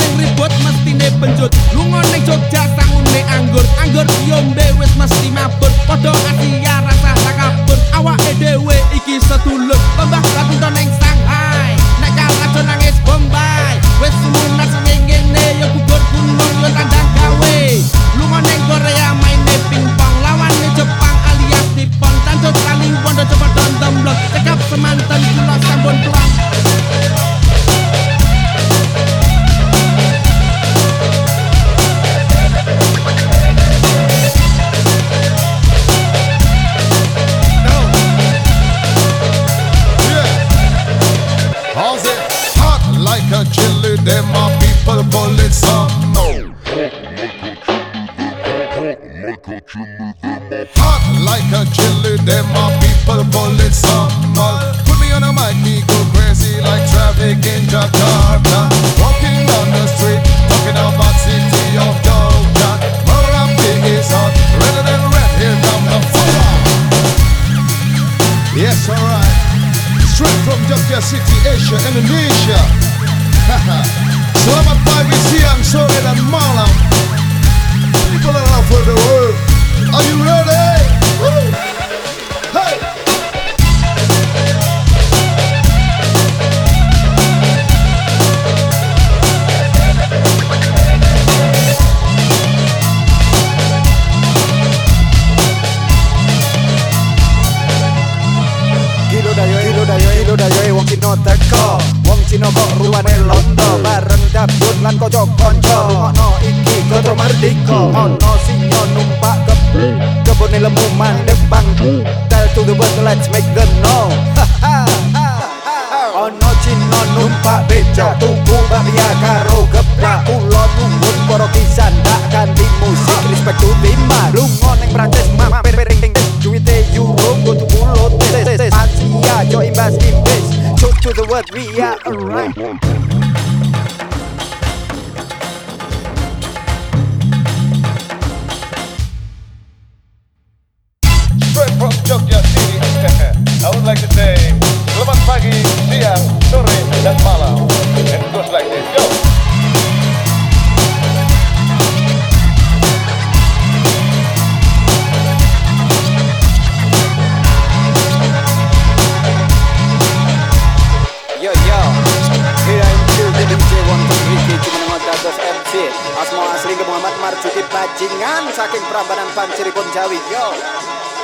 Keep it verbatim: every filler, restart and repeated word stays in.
sing ribut mestine penjut. Lunga ning Jogja sangune anggur, anggur diombe wis mesti mabur. Padha Asia rasa takabur, awake dhewe iki sedulur. Lembah Ratu ning Shanghai, nek kalajo nangis Bombay. Wis munas ngene yo gugur gunung yo tandang gawe. Lunga ning Korea maine pingpong, lawane Jepang alias Nippon. Tanjut kali wondo coba dondom blok, cekap semanten kula sampun plong. Chili, them my people call it some no. Hot like a chili, them my people call it some no. Put me on a mic, me go crazy like traffic in Jakarta. Walking down the street, talking about city of Jogja. Merapi is hot, redder than red, here come the fire. Yes, alright. Straight from Jogja City, Asia, Indonesia. Selamat pagi, siang, sore, dan malam. People all over the world, are you ready? Woo! Hey! Gilo dayo, gilo dayo, gilo dayo, wong Cino teko. Wong Cino kok ruwane londo, bareng dapet lan kocok konco. Rungokno iki Koto Mardika, ono sinyo numpak ke kebone lemu mandeg bang. Tell to the world, let's make them know. Ono Cino numpak beca, tuku bakpia karo geplak. Kulo nuwun para pisan tak ganti musik, respect to timah. Lunga ning Prancis mampir ring duwite euro kudu mulut tes Asia yo imbas imbas. Show to the world we are alright. Straight from Jogja City. I would like to say selamat pagi, siang, sore, dan malam. And it goes like this, yo. Yo yo, here I'm Q, the D J one two three K, cuma nama dados M C. Asma asli ke Muhammad Marjuki Bajingan, saking Prambanan Panciripun Jawi, yo.